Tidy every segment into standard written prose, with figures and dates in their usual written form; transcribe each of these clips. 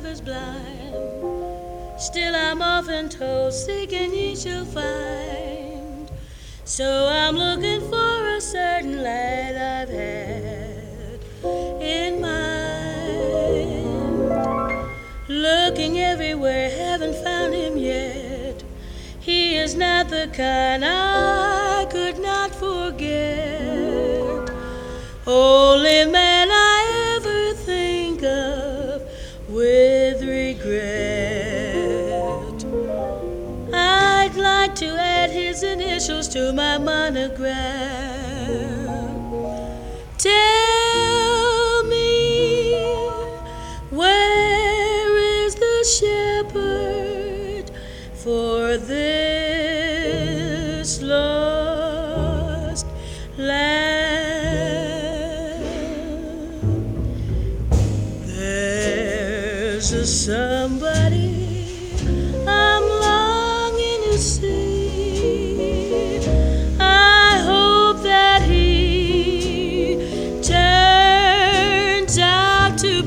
is blind. Still I'm often told, seek and ye shall find. So I'm looking for a certain lad I've had in mind. Looking everywhere, haven't found him yet. He is not the kind I could not forget. Only man I ever think of with regret. I'd like to add his initials to my monogram. Tell me, where is the shepherd for this lost land? There's a somebody I'm longing to see. I hope that he turns out to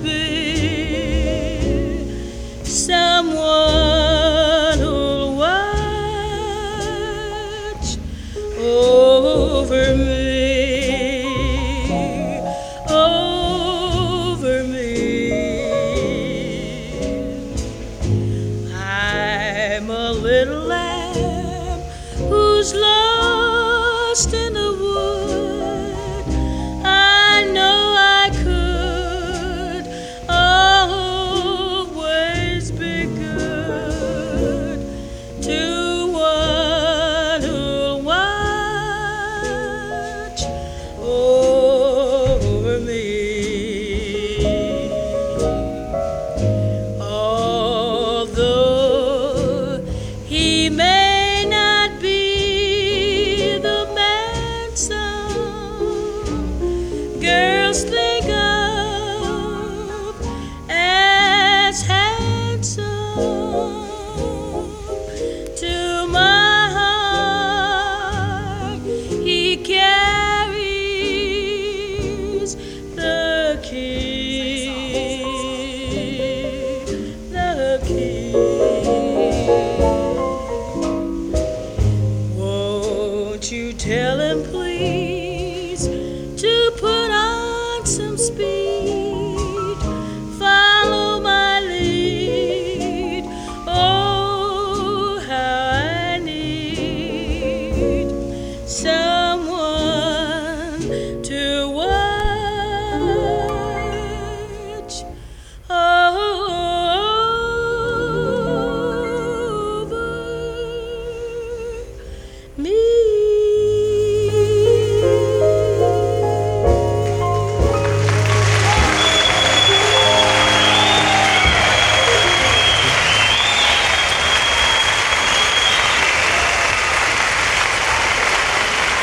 be someone who'll watch over me, over me. I'm a little lamb who's lost in the wood. I know I could always be good to one who'll watch over me. Although he may not be the man some girls think of as handsome, to my heart he carries the key, the key. Won't you tell him, please, to put on some speed, follow my lead. Oh, how I need some